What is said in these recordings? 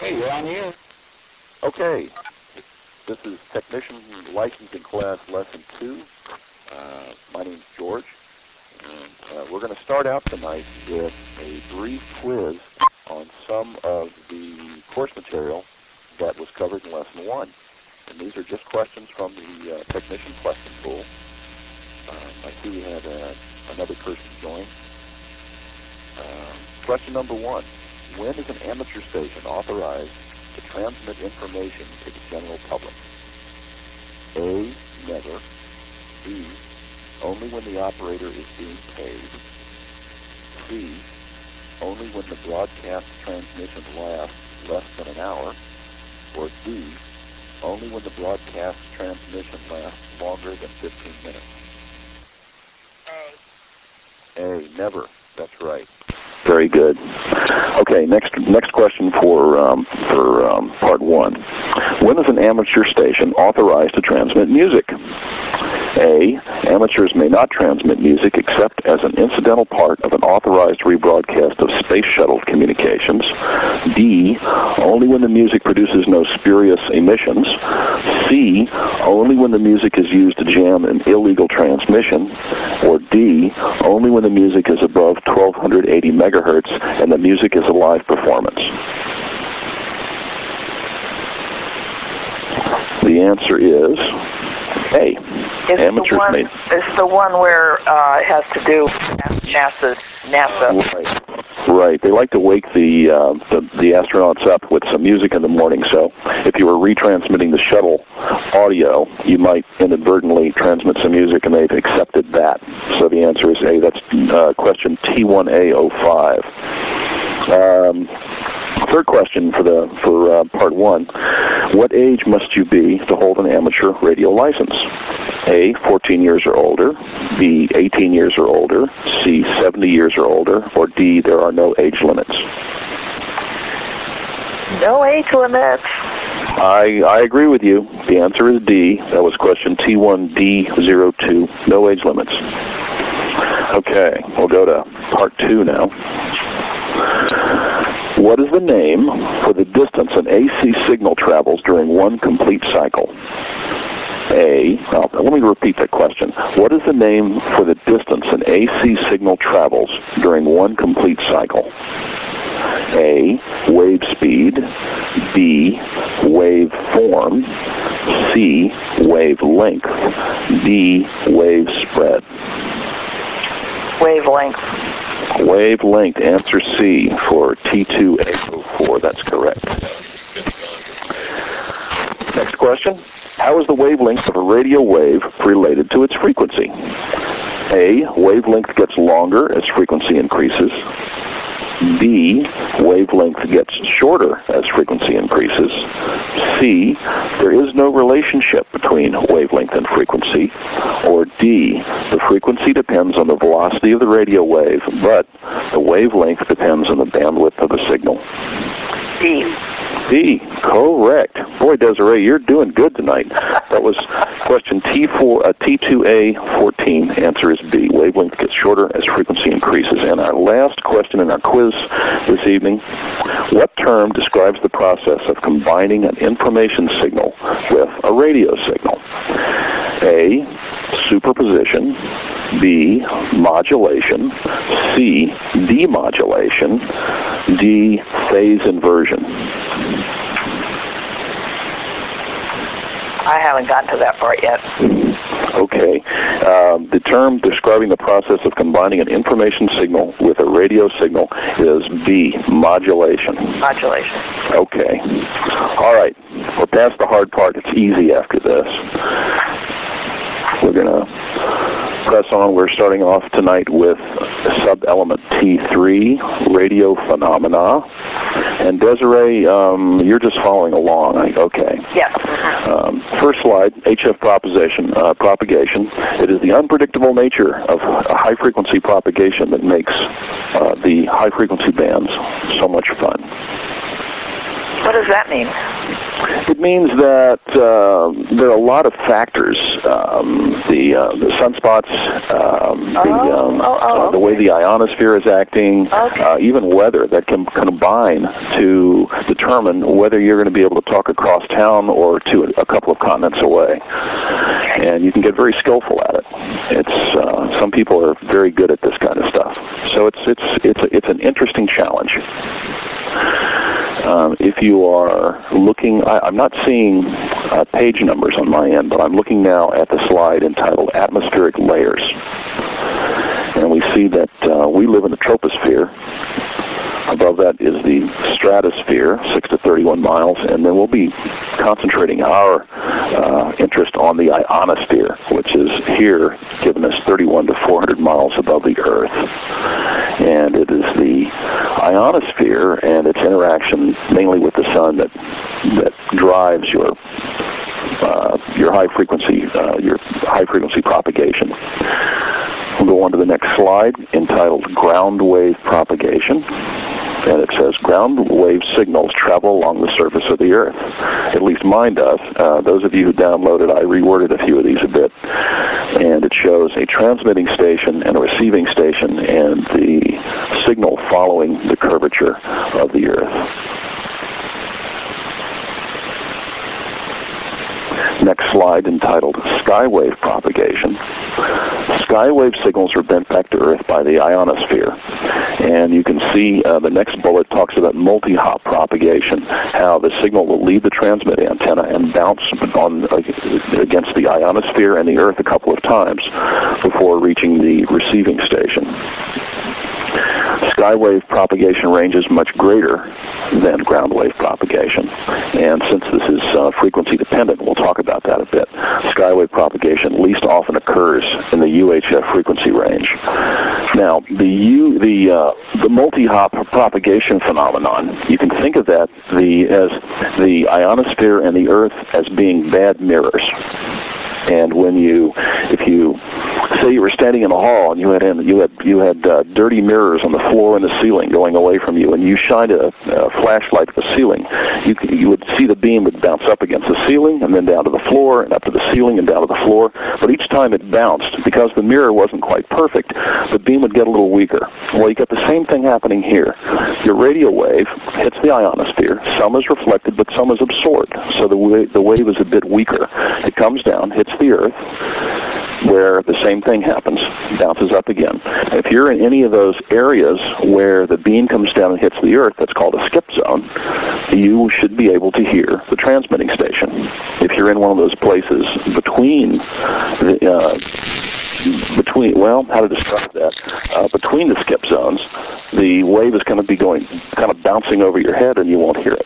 Hey, you're on the air. Okay, this is Technician Licensing Class Lesson 2. My name's George, and we're going to start out tonight with a brief quiz on some of the course material that was covered in Lesson 1. And these are just questions from the Technician Question Pool. I see we have another person join. Question number 1. When is an amateur station authorized to transmit information to the general public? A, never. B, only when the operator is being paid. C, only when the broadcast transmission lasts less than an hour. Or D, only when the broadcast transmission lasts longer than 15 minutes. A, never. That's right. Very good. Okay, next question for part 1. When is an amateur station authorized to transmit music? A, amateurs may not transmit music except as an incidental part of an authorized rebroadcast of space shuttle communications. D, only when the music produces no spurious emissions. C, only when the music is used to jam an illegal transmission. Or D, only when the music is above 1280 megahertz and the music is a live performance. The answer is A. It's the one where it has to do with NASA. Right. They like to wake the astronauts up with some music in the morning. So if you were retransmitting the shuttle audio, you might inadvertently transmit some music, and they've accepted that. So the answer is A. That's question T1A05. Third question for part 1. What age must you be to hold an amateur radio license? A, 14 years or older. B, 18 years or older. C, 70 years or older. Or D, there are no age limits. No age limits. I agree with you. The answer is D. That was question T1D02. No age limits. Okay, we'll go to part 2 now. What is the name for the distance an AC signal travels during one complete cycle? Let me repeat that question. What is the name for the distance an AC signal travels during one complete cycle? A, wave speed. B, wave form. C, wave length. D, wave spread. Wavelength. Wavelength, answer C for T2A04. That's correct. Next question. How is the wavelength of a radio wave related to its frequency? A, wavelength gets longer as frequency increases. B, wavelength gets shorter as frequency increases. C, there is no relationship between wavelength and frequency. Or D, the frequency depends on the velocity of the radio wave, but the wavelength depends on the bandwidth of the signal. D. D, correct. Boy, Desiree, you're doing good tonight. That was question T2A14. Answer is B. Wavelength gets shorter as frequency increases. And our last question in our quiz this evening, what term describes the process of combining an information signal with a radio signal? A, superposition. B, modulation. C, demodulation. D, phase inversion. I haven't gotten to that part yet. Okay. The term describing the process of combining an information signal with a radio signal is B, modulation. Modulation. Okay. All right. We're past the hard part. It's easy after this. We're going to press on. We're starting off tonight with sub-element T3, radio phenomena. And Desiree, you're just following along. Okay. Yes. First slide, HF propagation. It is the unpredictable nature of high-frequency propagation that makes the high-frequency bands so much fun. What does that mean? It means that there are a lot of factors, the sunspots, the way the ionosphere is acting, even weather that can combine to determine whether you're going to be able to talk across town or to a couple of continents away. And you can get very skillful at it. It's some people are very good at this kind of stuff. So it's an interesting challenge. If you are looking, I'm not seeing page numbers on my end, but I'm looking now at the slide entitled Atmospheric Layers. And we see that we live in the troposphere. Above that is the stratosphere, 6 to 31 miles, and then we'll be concentrating our interest on the ionosphere, which is here, giving us 31 to 400 miles above the Earth. And it is the ionosphere and its interaction mainly with the sun that drives your high frequency propagation. We'll go on to the next slide entitled Ground Wave Propagation. And it says, ground wave signals travel along the surface of the Earth. At least mine does. Those of you who downloaded, I reworded a few of these a bit. And it shows a transmitting station and a receiving station and the signal following the curvature of the Earth. Next slide entitled Skywave Propagation. Skywave signals are bent back to Earth by the ionosphere. And you can see the next bullet talks about multi-hop propagation, how the signal will leave the transmit antenna and bounce against the ionosphere and the Earth a couple of times before reaching the receiving station. Skywave propagation range is much greater than ground wave propagation. And since this is frequency dependent, we'll talk about that a bit. Skywave propagation least often occurs in the UHF frequency range. Now, the multi-hop propagation phenomenon, you can think of that as the ionosphere and the Earth as being bad mirrors. And if you say you were standing in a hall and you had dirty mirrors on the floor and the ceiling going away from you, and you shined a flashlight at the ceiling, you would see the beam would bounce up against the ceiling and then down to the floor and up to the ceiling and down to the floor. But each time it bounced, because the mirror wasn't quite perfect, the beam would get a little weaker. Well, you got the same thing happening here. Your radio wave hits the ionosphere. Some is reflected, but some is absorbed. So the wave is a bit weaker. It comes down, hits the Earth, where the same thing happens, bounces up again. If you're in any of those areas where the beam comes down and hits the Earth, that's called a skip zone, you should be able to hear the transmitting station. If you're in one of those places between how to describe that? Between the skip zones, the wave is going to be kind of bouncing over your head and you won't hear it.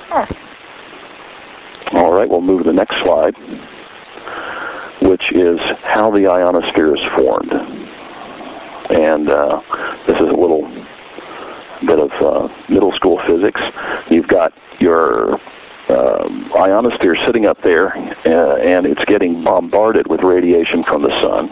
All right, we'll move to the next slide, which is how the ionosphere is formed. And this is a little bit of middle school physics. You've got your ionosphere sitting up there, and it's getting bombarded with radiation from the sun.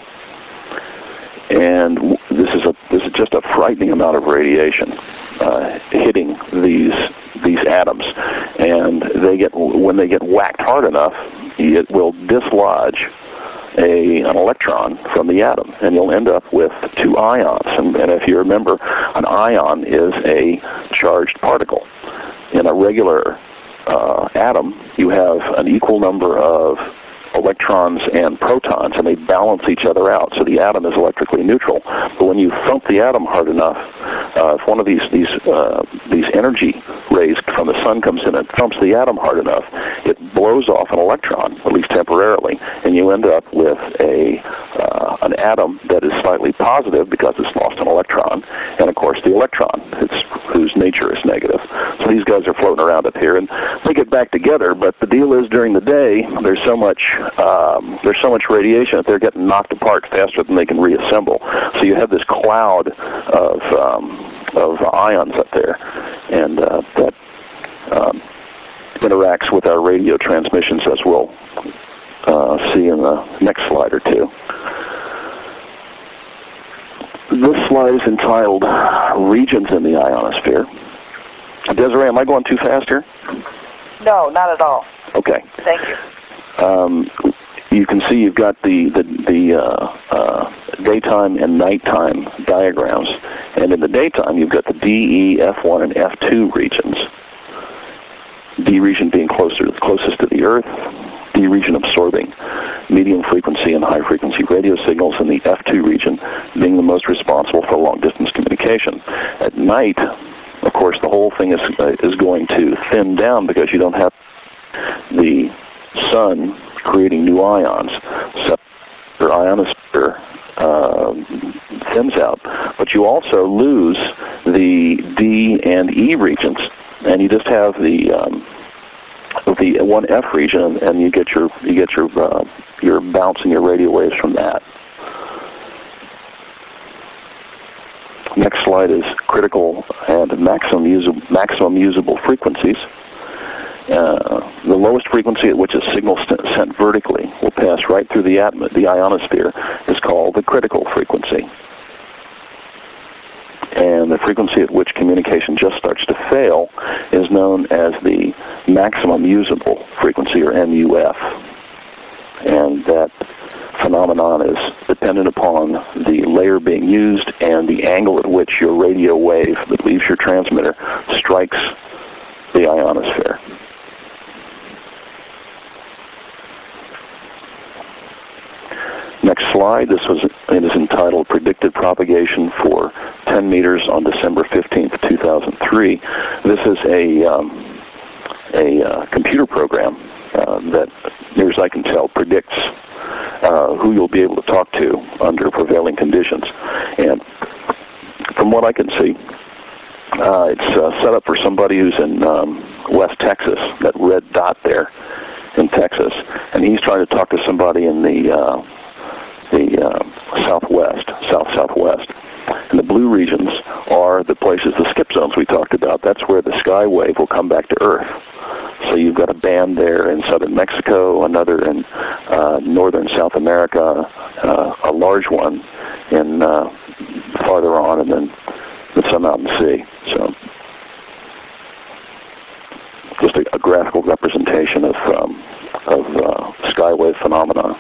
And this is just a frightening amount of radiation hitting these atoms, and when they get whacked hard enough, it will dislodge an electron from the atom, and you'll end up with two ions. And if you remember, an ion is a charged particle. In a regular atom, you have an equal number of electrons and protons, and they balance each other out, so the atom is electrically neutral. But when you thump the atom hard enough, if one of these energy rays from the sun comes in and thumps the atom hard enough, it blows off an electron, at least temporarily, and you end up with an atom that is slightly positive because it's lost an electron, and of course the electron, whose nature is negative. So these guys are floating around up here, and they get back together. But the deal is, during the day, there's so much radiation that they're getting knocked apart faster than they can reassemble. So you have this cloud of ions up there, and that interacts with our radio transmissions, as we'll see in the next slide or two. This slide is entitled Regions in the Ionosphere. Desiree, am I going too fast here? No, not at all. Okay. Thank you. You can see you've got the daytime and nighttime diagrams, and in the daytime you've got the D, E, F1, and F2 regions. D region being closest to the Earth, D region absorbing medium frequency and high frequency radio signals, and the F2 region being the most responsible for long distance communication. At night, of course, the whole thing is going to thin down because you don't have the sun creating new ions. So your ionosphere thins out. But you also lose the D and E regions, and you just have the 1F region, and you get your bounce and your radio waves from that. Next slide is critical and maximum usable frequencies. The lowest frequency at which a signal sent vertically will pass right through the ionosphere is called the critical frequency. And the frequency at which communication just starts to fail is known as the maximum usable frequency, or MUF. And that phenomenon is dependent upon the layer being used and the angle at which your radio wave that leaves your transmitter strikes the ionosphere. Next slide. It is entitled Predicted Propagation for 10 Meters on December 15th, 2003. This is a computer program that, near as I can tell, predicts who you'll be able to talk to under prevailing conditions. And from what I can see, it's set up for somebody who's in West Texas, that red dot there in Texas, and he's trying to talk to somebody in the southwest. And the blue regions are the places, the skip zones we talked about. That's where the sky wave will come back to Earth. So you've got a band there in southern Mexico, another in northern South America, a large one in farther on, and then some out in sea. So just a graphical representation of skywave phenomena.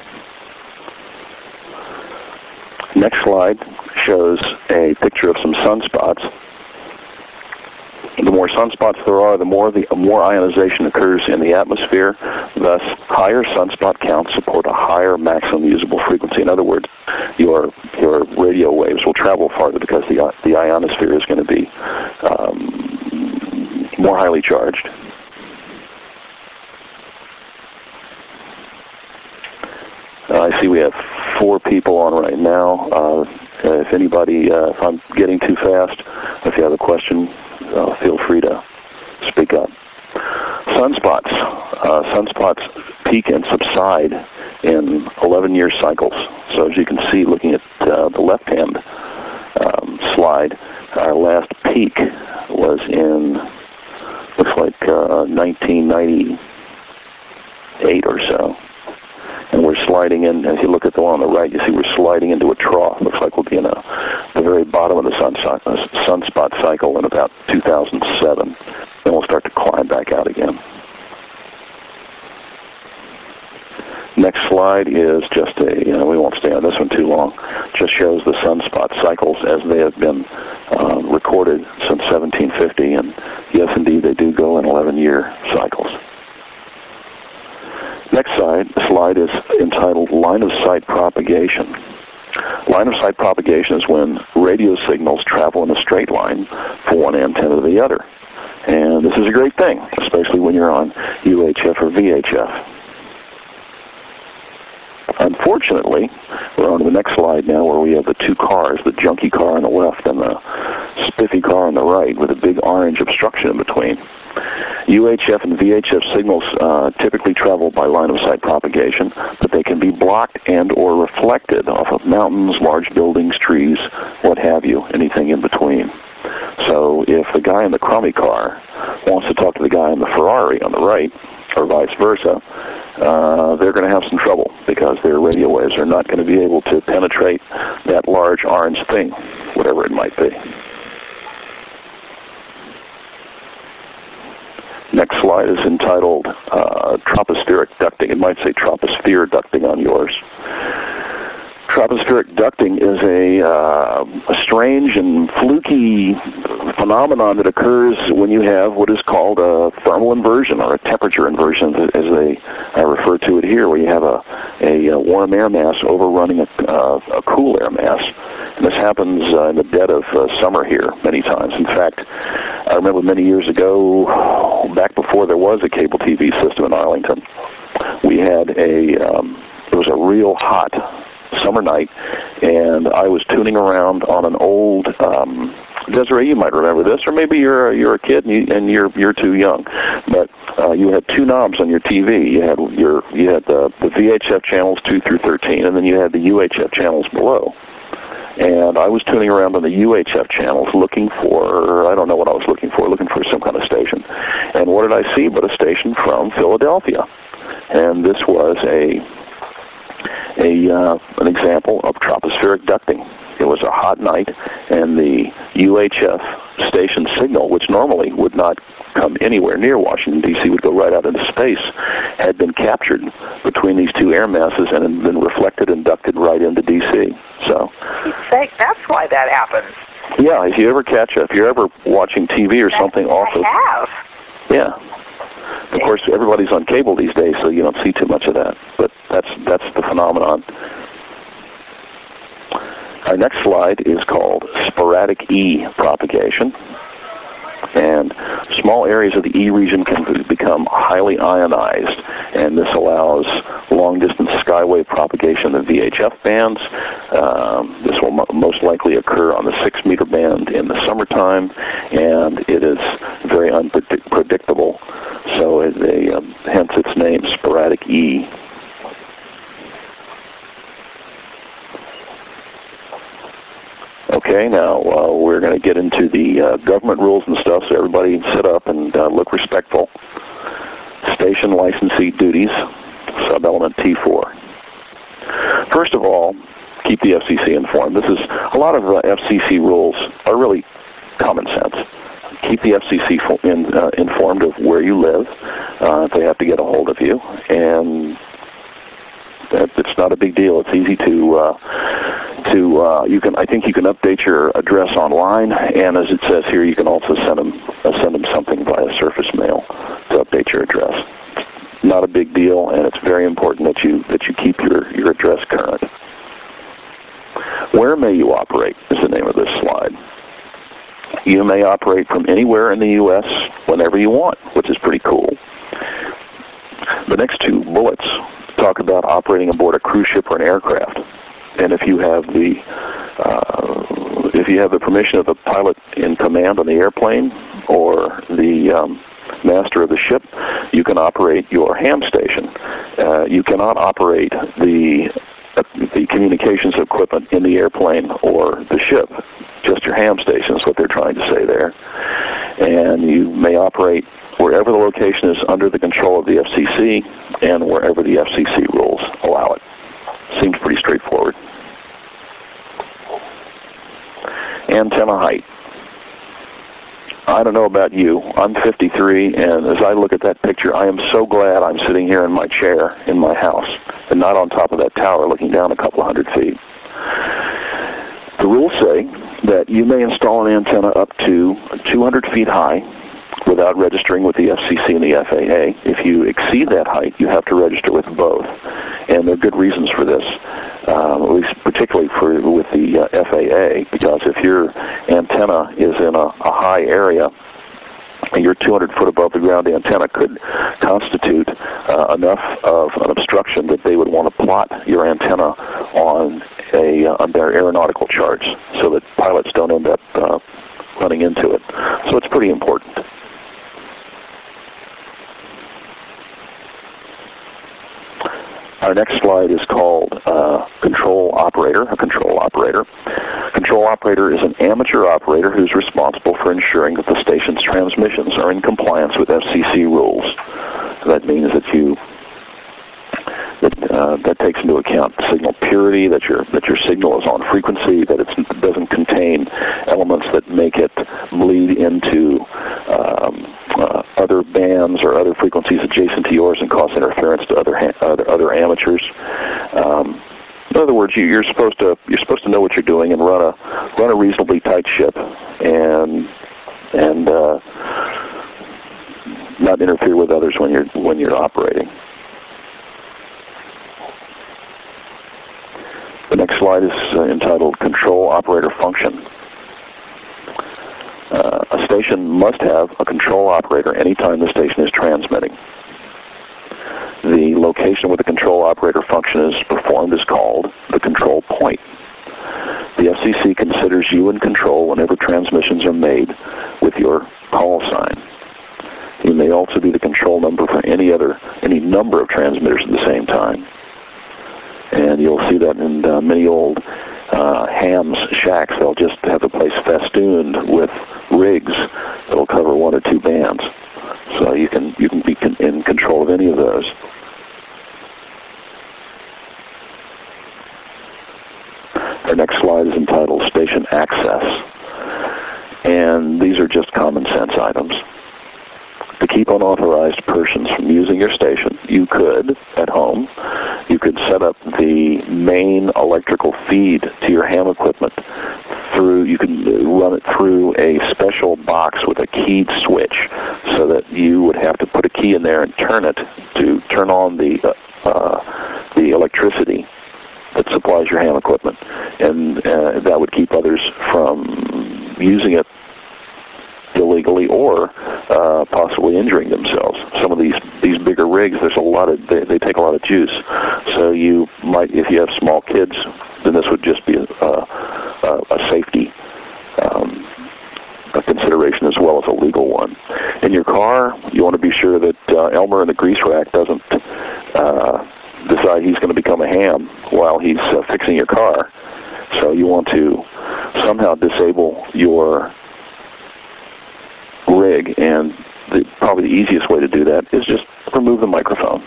Next slide shows a picture of some sunspots. The more sunspots there are, the more ionization occurs in the atmosphere. Thus, higher sunspot counts support a higher maximum usable frequency. In other words, your radio waves will travel farther because the ionosphere is going to be more highly charged. I see we have 4 people on right now. If anybody, if I'm getting too fast, if you have a question, feel free to speak up. Sunspots. Sunspots peak and subside in 11-year cycles. So as you can see, looking at the left-hand slide, our last peak was in, looks like 1998 or so. And we're sliding in, as you look at the one on the right, you see we're sliding into a trough. Looks like we'll be in the very bottom of the sunspot cycle in about 2007. Then we'll start to climb back out again. Next slide is just we won't stay on this one too long, just shows the sunspot cycles as they have been recorded since 1750. And yes, indeed, they do go in 11-year cycles. Next slide is entitled Line of Sight Propagation. Line of sight propagation is when radio signals travel in a straight line from one antenna to the other. And this is a great thing, especially when you're on UHF or VHF. Unfortunately, we're on to the next slide now where we have the 2 cars, the junky car on the left and the spiffy car on the right with a big orange obstruction in between. UHF and VHF signals typically travel by line of sight propagation, but they can be blocked and or reflected off of mountains, large buildings, trees, what have you, anything in between. So if the guy in the crummy car wants to talk to the guy in the Ferrari on the right, or vice versa, they're going to have some trouble because their radio waves are not going to be able to penetrate that large orange thing, whatever it might be. Next slide is entitled tropospheric ducting. It might say troposphere ducting on yours. Tropospheric ducting is a strange and fluky phenomenon that occurs when you have what is called a thermal inversion or a temperature inversion, as I refer to it here, where you have a warm air mass overrunning a cool air mass. And this happens in the dead of summer here many times. In fact, I remember many years ago, back before there was a cable TV system in Arlington, we had it was a real hot summer night, and I was tuning around on an old Desiree, you might remember this, or maybe you're a kid and you're too young. But you had two knobs on your TV. You had the VHF channels 2 through 13, and then you had the UHF channels below. And I was tuning around on the UHF channels looking for, I don't know what I was looking for some kind of station. And what did I see but a station from Philadelphia? And this was an example of tropospheric ducting. It was a hot night, and the UHF station signal, which normally would not come anywhere near Washington, D.C., would go right out into space, had been captured between these two air masses and had been reflected and ducted right into D.C. So, that's why that happens. Yeah, if you're ever watching TV or something, also. I have. Yeah. Of course, everybody's on cable these days, so you don't see too much of that. But that's the phenomenon. Our next slide is called sporadic E propagation. And small areas of the E region can become highly ionized, and this allows long-distance skywave propagation of VHF bands. This will most likely occur on the 6-meter band in the summertime, and it is very unpredictable. So hence its name, sporadic E. Okay, now we're going to get into the government rules and stuff, so everybody sit up and look respectful. Station licensee duties, sub-element T4. First of all, keep the FCC informed. A lot of FCC rules are really common sense. Keep the FCC informed of where you live if they have to get a hold of you, and it's not a big deal. It's easy I think you can update your address online, and as it says here, you can also send them something via surface mail to update your address. Not a big deal, and it's very important that you keep your address current. Where may you operate is the name of this slide. You may operate from anywhere in the U.S. whenever you want, which is pretty cool. The next two bullets talk about operating aboard a cruise ship or an aircraft. And if you have the permission of the pilot in command on the airplane or the master of the ship, you can operate your ham station. You cannot operate the communications equipment in the airplane or the ship. Just your ham station is what they're trying to say there. And you may operate wherever the location is under the control of the FCC and wherever the FCC rules allow it. Seems pretty straightforward. Antenna height. I don't know about you. I'm 53, and as I look at that picture, I am so glad I'm sitting here in my chair in my house and not on top of that tower looking down a couple of 100 feet. The rules say that you may install an antenna up to 200 feet high without registering with the FCC and the FAA. If you exceed that height, you have to register with both. And there are good reasons for this, at least particularly with the FAA, because if your antenna is in a high area, and your 200 foot above the ground antenna could constitute enough of an obstruction that they would want to plot your antenna on their aeronautical charts so that pilots don't end up running into it. So it's pretty important. Our next slide is called control operator, a control operator. Control operator is an amateur operator who's responsible for ensuring that the station's transmissions are in compliance with FCC rules. That means that takes into account signal purity, that your signal is on frequency, that it doesn't contain elements that make it bleed into other bands or other frequencies adjacent to yours and cause interference to other amateurs. In other words, you're supposed to know what you're doing and run a reasonably tight ship and not interfere with others when you're operating. The next slide is entitled Control Operator Function. A station must have a control operator anytime the station is transmitting. The location where the control operator function is performed is called the control point. The FCC considers you in control whenever transmissions are made with your call sign. You may also be the control number for any number of transmitters at the same time. And you'll see that in many old hams shacks. They'll just have the place festooned with rigs that'll cover one or two bands. So you can be in control of any of those. Our next slide is entitled Station Access. And these are just common sense items. To keep unauthorized persons from using your station, you could, at home, you could set up the main electrical feed to your ham equipment you can run it through a special box with a keyed switch so that you would have to put a key in there and turn it to turn on the electricity that supplies your ham equipment. And that would keep others from using it illegally or possibly injuring themselves. Some of these bigger rigs, there's a lot of they take a lot of juice. So you might, if you have small kids, then this would just be a safety a consideration as well as a legal one. In your car, you want to be sure that Elmer in the grease rack doesn't decide he's going to become a ham while he's fixing your car. So you want to somehow disable your rig, and probably the easiest way to do that is just remove the microphone.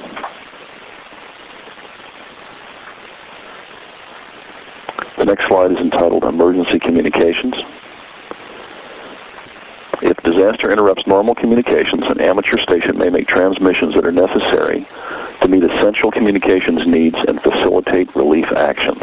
The next slide is entitled Emergency Communications. If disaster interrupts normal communications, an amateur station may make transmissions that are necessary to meet essential communications needs and facilitate relief actions.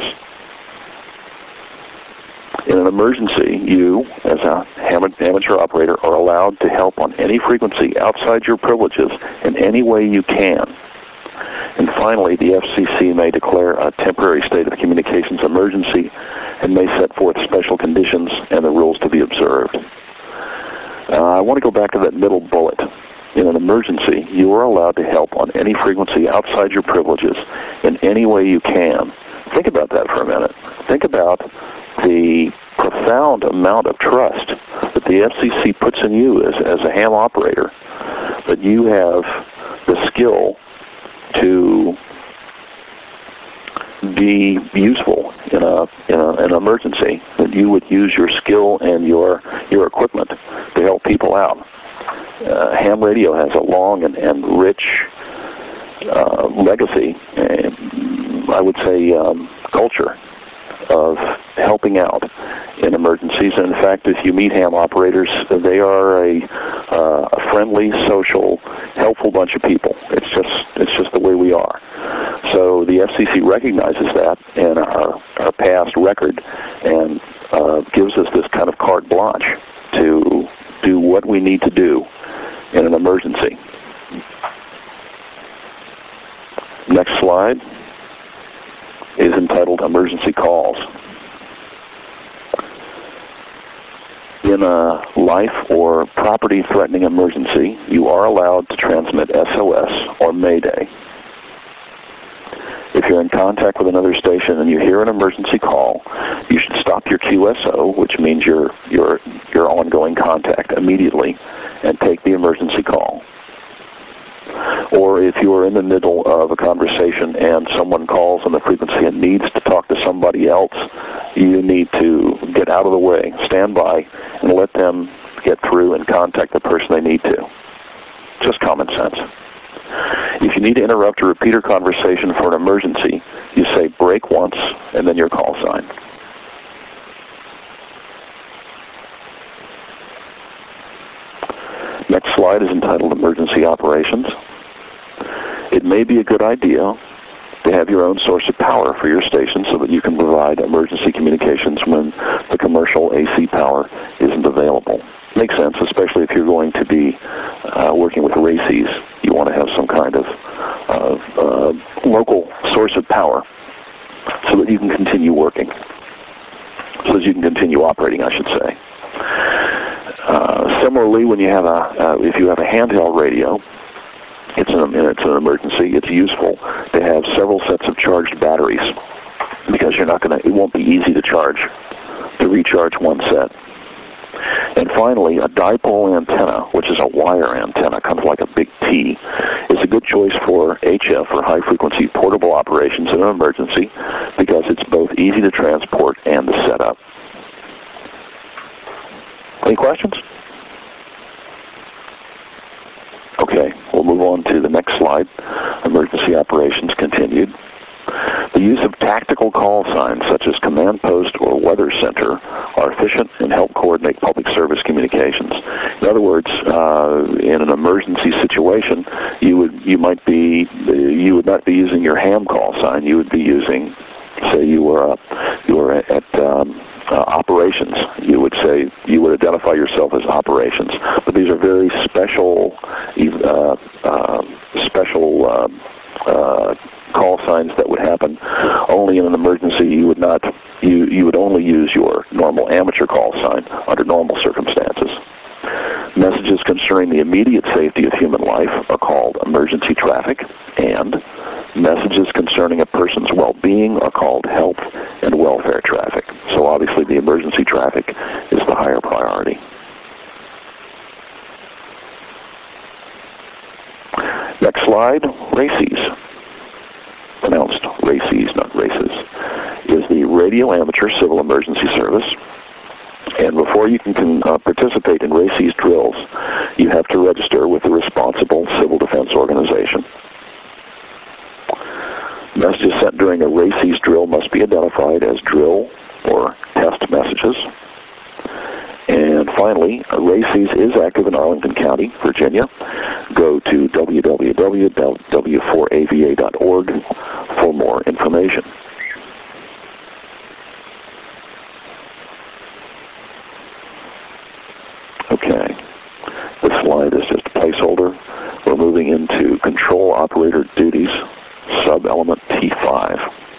In an emergency, you, as an amateur operator, are allowed to help on any frequency outside your privileges in any way you can. And finally, the FCC may declare a temporary state of communications emergency and may set forth special conditions and the rules to be observed. I want to go back to that middle bullet. In an emergency, you are allowed to help on any frequency outside your privileges in any way you can. Think about that for a minute. Think about the profound amount of trust that the FCC puts in you as a ham operator, that you have the skill to be useful in an emergency, that you would use your skill and your equipment to help people out. Ham radio has a long and rich legacy, and I would say culture of helping out in emergencies. And in fact, if you meet ham operators, they are a friendly, social, helpful bunch of people. It's just the way we are. So the FCC recognizes that in our past record and gives us this kind of carte blanche to do what we need to do in an emergency. Next slide is entitled Emergency Calls. In a life or property-threatening emergency, you are allowed to transmit SOS or Mayday. If you're in contact with another station and you hear an emergency call, you should stop your QSO, which means your ongoing contact, immediately and take the emergency call. Or if you are in the middle of a conversation and someone calls on the frequency and needs to talk to somebody else, you need to get out of the way, stand by, and let them get through and contact the person they need to. Just common sense. If you need to interrupt a repeater conversation for an emergency, you say break once and then your call sign. Next slide slide is entitled Emergency Operations. It may be a good idea to have your own source of power for your station so that you can provide emergency communications when the commercial AC power isn't available. Makes sense, especially if you're going to be working with RACES. You want to have some kind of local source of power so that you can continue working, so that you can continue operating, I should say. Similarly, when you have if you have a handheld radio, it's an emergency. It's useful to have several sets of charged batteries because it won't be easy to recharge one set. And finally, a dipole antenna, which is a wire antenna, kind of like a big T, is a good choice for HF, or high-frequency portable operations in an emergency, because it's both easy to transport and to set up. Any questions? Okay, we'll move on to the next slide. Emergency operations continued. The use of tactical call signs such as command post or weather center are efficient and help coordinate public service communications. In other words, in an emergency situation, you would not be using your ham call sign. You would be using, say, you were at operations. You would identify yourself as operations. But these are very special call signs that would happen only in an emergency. You would only use your normal amateur call sign under normal circumstances. Messages concerning the immediate safety of human life are called emergency traffic, and messages concerning a person's well-being are called health and welfare traffic. So obviously the emergency traffic is the higher priority. Next slide, RACES. Pronounced RACES, not races, is the Radio Amateur Civil Emergency Service. And before you can participate in RACES drills, you have to register with the responsible civil defense organization. Messages sent during a RACES drill must be identified as drill or test messages. And finally, RACES is active in Arlington County, Virginia. Go to www.w4ava.org for more information. Okay, this slide is just a placeholder. We're moving into control operator duties, sub-element T5.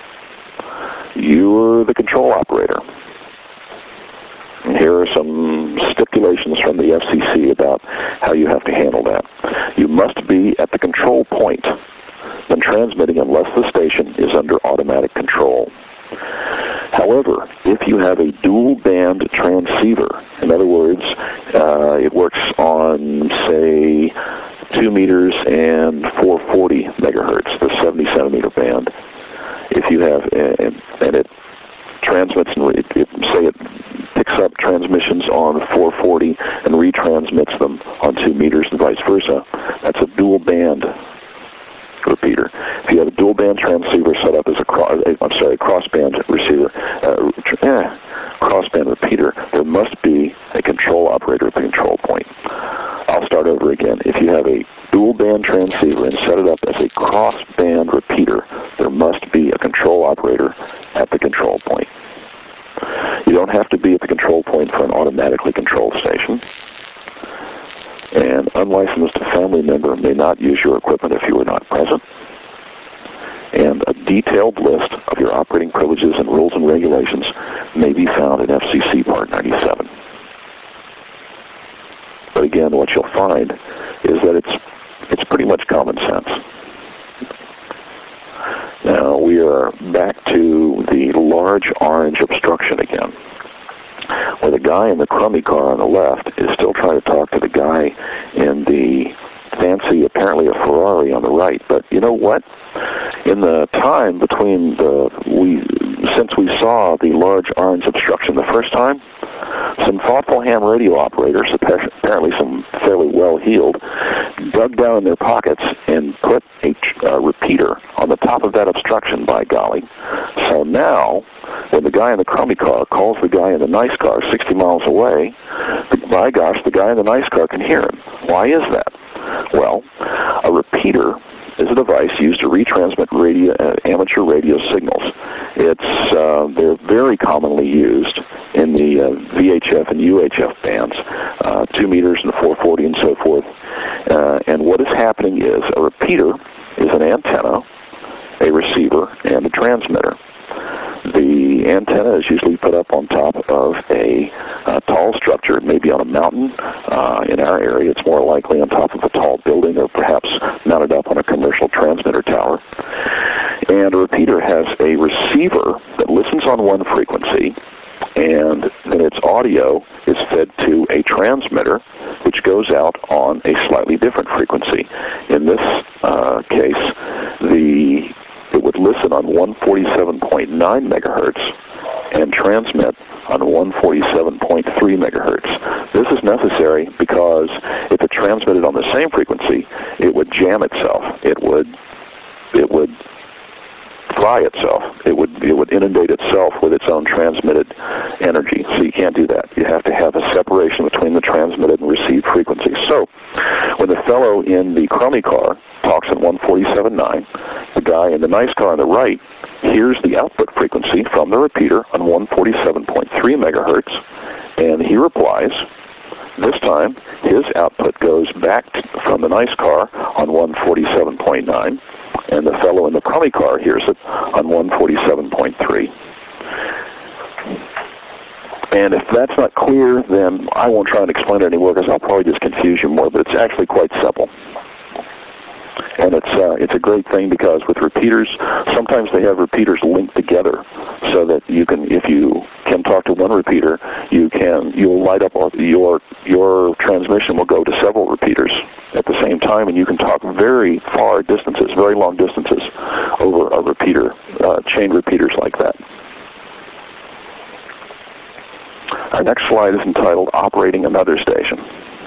You're the control operator. And here are some stipulations from the FCC about how you have to handle that. You must be at the control point when transmitting unless the station is under automatic control. However, if you have a dual-band transceiver, in other words, it works on, say, 2 meters and 440 megahertz, the 70-centimeter band. If you have, and it transmits, say it picks up transmissions on 440 and retransmits them on 2 meters and vice versa, that's a dual-band repeater. If you have a dual-band transceiver set up as a cross-band receiver, cross-band repeater, there must be a control operator at the control point. I'll start over again. If you have a dual-band transceiver and set it up as a cross-band repeater, there must be a control operator at the control point. You don't have to be at the control point for an automatically controlled station. An unlicensed family member may not use your equipment if you are not present. And a detailed list of your operating privileges and rules and regulations may be found in FCC Part 97. But again, what you'll find is that it's pretty much common sense. Now we are back to the large orange obstruction again, where the guy in the crummy car on the left is still trying to talk to the guy in the fancy, apparently a Ferrari on the right. But you know what? In the time between since we saw the large orange obstruction the first time, some thoughtful ham radio operators, apparently some fairly well-heeled, dug down in their pockets and put a repeater on the top of that obstruction, by golly. So now, when the guy in the crummy car calls the guy in the nice car 60 miles away, by gosh, the guy in the nice car can hear him. Why is that? Well, a repeater is a device used to retransmit amateur radio signals. They're very commonly used in the VHF and UHF bands, 2 meters and 440 and so forth. And what is happening is a repeater is an antenna, a receiver, and a transmitter. The antenna is usually put up on top of a tall structure, maybe on a mountain. In our area, it's more likely on top of a tall building or perhaps mounted up on a commercial transmitter tower. And a repeater has a receiver that listens on one frequency, and then its audio is fed to a transmitter, which goes out on a slightly different frequency. In this case, it would listen on 147.9 megahertz and transmit on 147.3 megahertz. This is necessary because if it transmitted on the same frequency, it would jam itself. It would fry itself. It would inundate itself with its own transmitted energy. So you can't do that. You have to have a separation between the transmitted and received frequencies. So when the fellow in the crummy car talks at 147.9, the guy in the nice car on the right hears the output frequency from the repeater on 147.3 megahertz, and he replies. This time, his output goes back from the nice car on 147.9, and the fellow in the crummy car hears it on 147.3. And if that's not clear, then I won't try and explain it anymore because I'll probably just confuse you more, but it's actually quite simple. And it's a great thing because with repeaters, sometimes they have repeaters linked together so that you can, if you can talk to one repeater, you'll light up your transmission will go to several repeaters at the same time, and you can talk very far distances, very long distances over a repeater, chain repeaters like that. Our next slide is entitled Operating Another Station.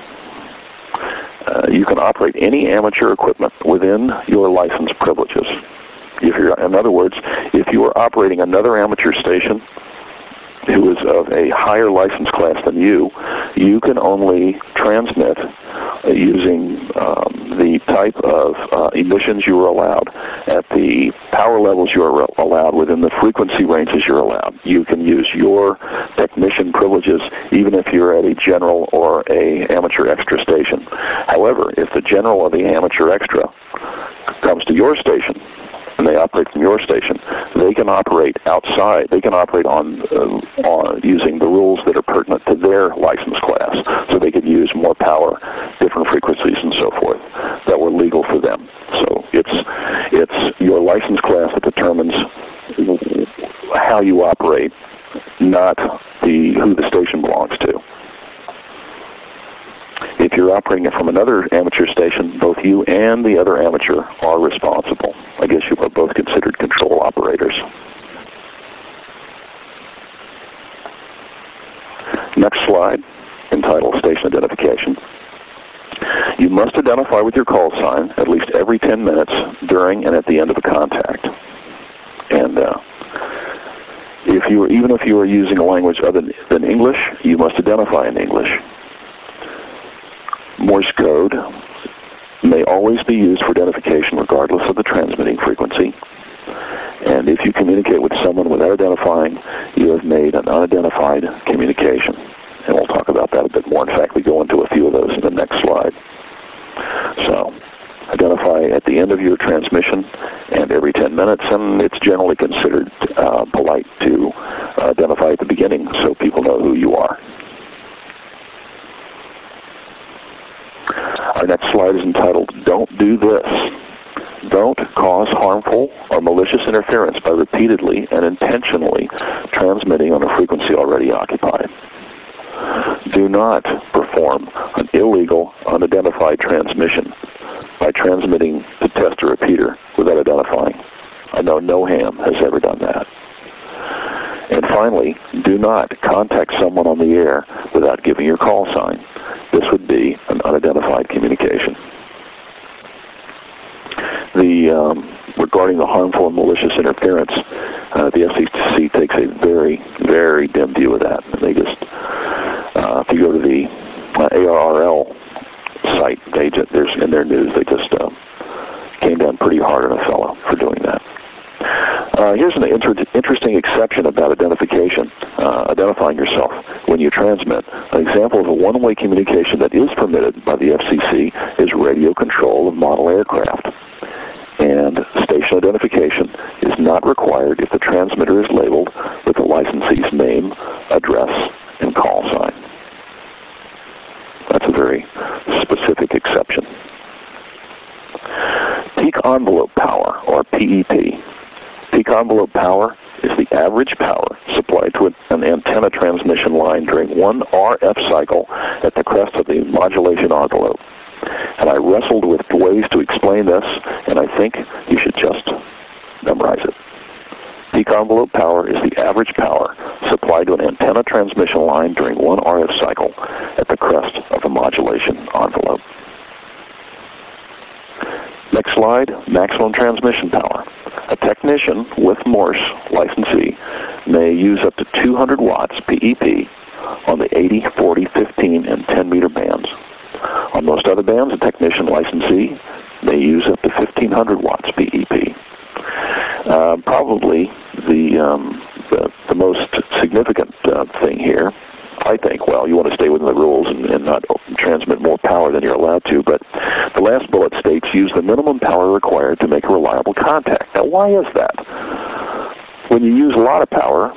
You can operate any amateur equipment within your license privileges. In other words, if you are operating another amateur station who is of a higher license class than you can only transmit using the type of emissions you are allowed, at the power levels you are allowed, within the frequency ranges you're allowed. You can use your technician privileges even if you're at a general or a amateur extra station. However, if the general or the amateur extra comes to your station, and they operate from your station, they can operate outside. They can operate on using the rules that are pertinent to their license class. So they could use more power, different frequencies, and so forth that were legal for them. So it's your license class that determines how you operate, not who the station belongs to. If you're operating it from another amateur station, both you and the other amateur are responsible. I guess you are both considered control operators. Next slide, entitled Station Identification. You must identify with your call sign at least every 10 minutes during and at the end of a contact. And even if you are using a language other than English, you must identify in English. Morse code may always be used for identification regardless of the transmitting frequency. And if you communicate with someone without identifying, you have made an unidentified communication. And we'll talk about that a bit more. In fact, we go into a few of those in the next slide. So, identify at the end of your transmission and every 10 minutes, and it's generally considered polite to identify at the beginning so people know who you are. Our next slide is entitled, Don't Do This. Don't cause harmful or malicious interference by repeatedly and intentionally transmitting on a frequency already occupied. Do not perform an illegal, unidentified transmission by transmitting to test a repeater without identifying. I know no ham has ever done that. And finally, do not contact someone on the air without giving your call sign. This would be an unidentified communication. Regarding the harmful and malicious interference, the FCC takes a very, very dim view of that. And they just, if you go to the ARRL site, there's in their news, they just came down pretty hard on a fellow for doing that. Here's an interesting exception about identification, identifying yourself when you transmit. An example of a one-way communication that is permitted by the FCC is radio control of model aircraft. And station identification is not required if the transmitter is labeled with the licensee's name, address, and call sign. That's a very specific exception. Peak envelope power, or PEP. Peak envelope power is the average power supplied to an antenna transmission line during one RF cycle at the crest of the modulation envelope. And I wrestled with ways to explain this, and I think you should just memorize it. Peak envelope power is the average power supplied to an antenna transmission line during one RF cycle at the crest of a modulation envelope. Next slide, maximum transmission power. A technician with Morse licensee may use up to 200 watts PEP on the 80, 40, 15, and 10 meter bands. On most other bands, a technician licensee may use up to 1,500 watts PEP. Probably the most significant thing here, I think, well, you want to stay within the rules and not transmit more power than you're allowed to, but the last bullet states use the minimum power required to make a reliable contact. Now, why is that? When you use a lot of power,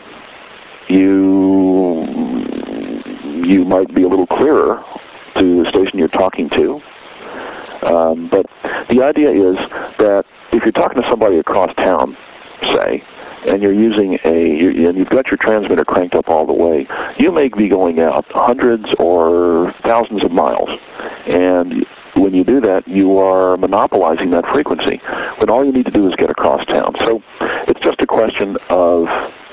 you might be a little clearer to the station you're talking to, but the idea is that if you're talking to somebody across town, say, and you're using and you've got your transmitter cranked up all the way, you may be going out hundreds or thousands of miles. And when you do that, you are monopolizing that frequency, when all you need to do is get across town. So it's just a question of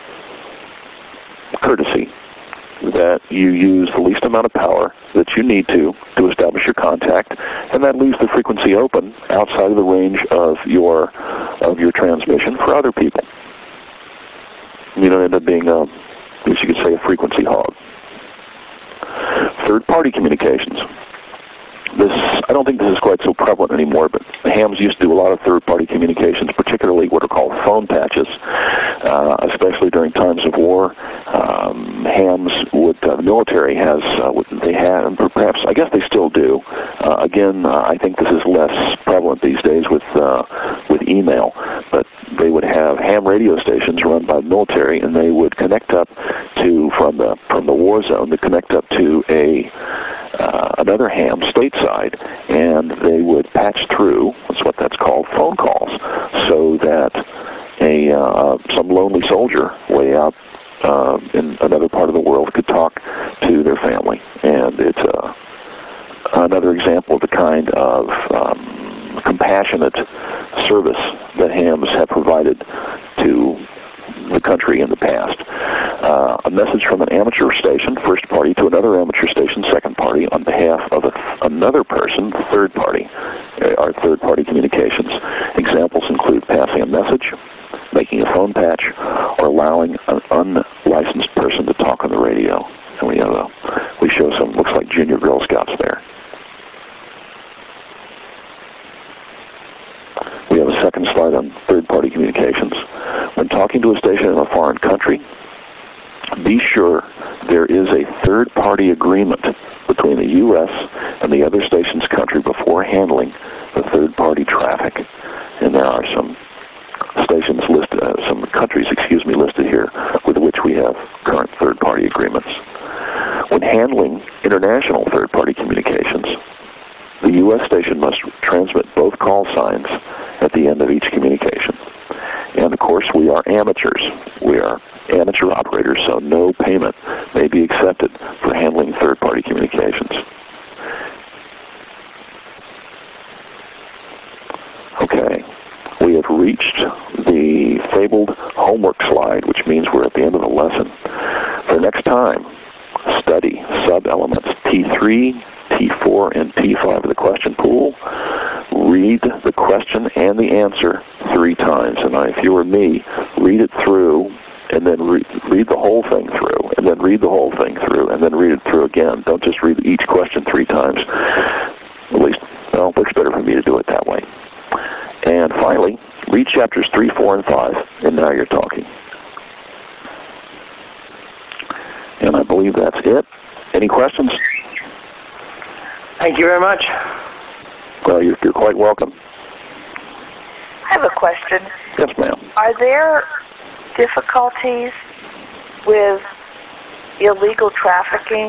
courtesy that you use the least amount of power that you need to establish your contact, and that leaves the frequency open outside of the range of your transmission for other people. You don't end up being, as you could say, a frequency hog. Third-party communications. I don't think this is quite so prevalent anymore, but hams used to do a lot of third-party communications, particularly what are called phone patches, especially during times of war. Hams the military has, they had, and perhaps, I guess they still do. Again, I think this is less prevalent these days with email, but they would have ham radio stations run by the military, and they would connect up to, from the war zone, to connect up to another ham stateside, and they would patch through, that's called, phone calls, so that some lonely soldier way out in another part of the world could talk to their family. And it's another example of the kind of compassionate service that hams have provided to the country in the past. A message from an amateur station, first party, to another amateur station, second party, on behalf of another person, third party, are third-party communications. Examples include passing a message, making a phone patch, or allowing an unlicensed person to talk on the radio. And we show some, looks like junior Girl Scouts there. We have a second slide on third-party communications. When talking to a station in a foreign country, be sure there is a third-party agreement between the U.S. and the other station's country before handling the third-party traffic. And there are some stations listed, some countries, listed here with which we have current third-party agreements. When handling international third-party communications, the U.S. station must transmit both call signs at the end of each communication. And of course, we are amateurs. We are amateur operators, so no payment may be accepted for handling third-party communications. Okay, we have reached the fabled homework slide, which means we're at the end of the lesson. For next time, study sub-elements T3, T4, and T5 of the question pool. Read the question and the answer 3 times. And if you were me, read it through and then read the whole thing through and then read the whole thing through, and then read it through again. Don't just read each question 3 times. At least, well, it works better for me to do it that way. And finally, read chapters 3, 4, and 5, and now you're talking. And I believe that's it. Any questions? Thank you very much. Well, you're quite welcome. I have a question. Yes, ma'am. Are there difficulties with illegal trafficking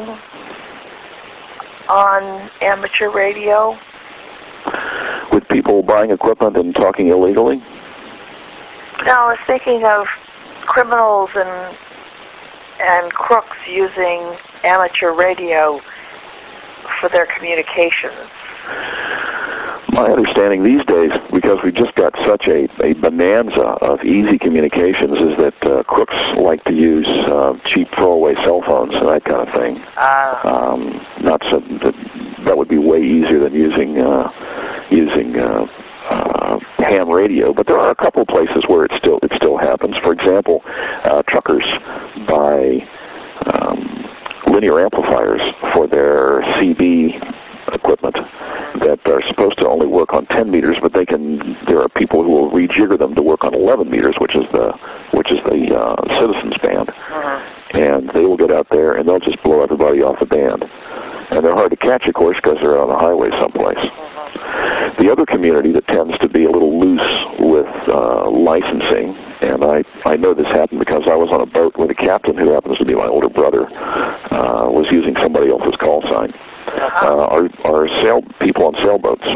on amateur radio? With people buying equipment and talking illegally? No, I was thinking of criminals and crooks using amateur radio for their communications. My understanding these days, because we've just got such a bonanza of easy communications, is that crooks like to use cheap throwaway cell phones and that kind of thing. Not so that would be way easier than using ham radio, but there are a couple of places where it still happens. For example, truckers buy linear amplifiers for their CB equipment that are supposed to only work on 10 meters, but there are people who will rejigger them to work on 11 meters, which is the citizens band. And they will get out there and they'll just blow everybody off the band. And they're hard to catch, of course, because they're on the highway someplace. The other community that tends to be a little loose with licensing, and I know this happened because I was on a boat with a captain who happens to be my older brother, was using somebody else's call sign. Are people on sailboats.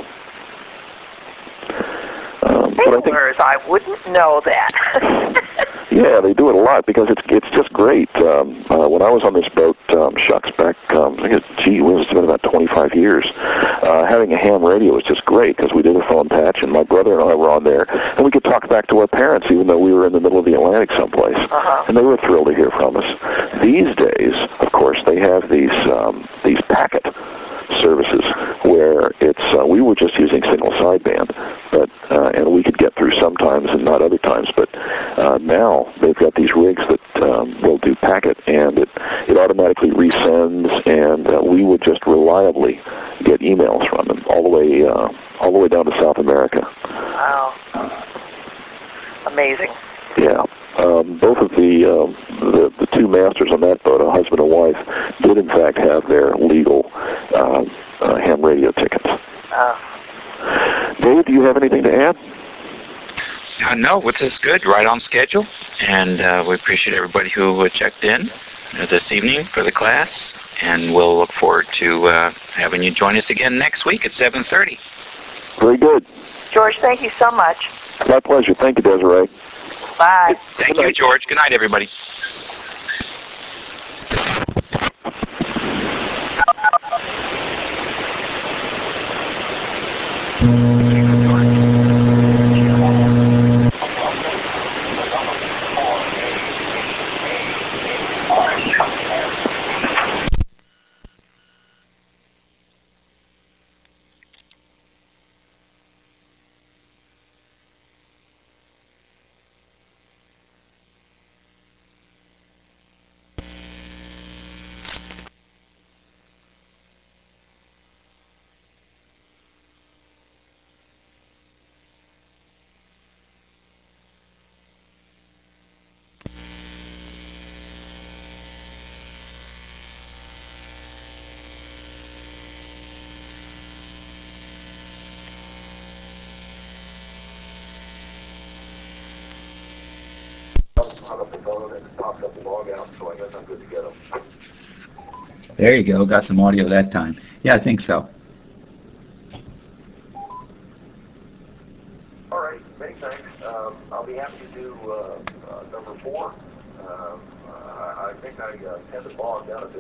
Sailors, I wouldn't know that. Yeah, they do it a lot because it's just great. When I was on this boat, back, it's been about 25 years. Having a ham radio was just great because we did a phone patch, and my brother and I were on there, and we could talk back to our parents even though we were in the middle of the Atlantic someplace, and they were thrilled to hear from us. These days, of course, they have these packet services where we were just using single sideband, but and we could get through sometimes and not other times. But now they've got these rigs that will do packet, and it automatically resends, and we would just reliably get emails from them all the way down to South America. Wow, amazing. Yeah. Both of the two masters on that boat, a husband and wife, did in fact have their legal ham radio tickets. Dave, do you have anything to add? No, this is good, right on schedule, and we appreciate everybody who checked in this evening for the class, and we'll look forward to having you join us again next week at 7:30. Very good. George, thank you so much. My pleasure. Thank you, Desiree. Bye. Thank you, George. Good night, everybody. There you go. Got some audio that time. Yeah, I think so. All right. Many thanks. I'll be happy to do number 4. I think I had the bog down a bit.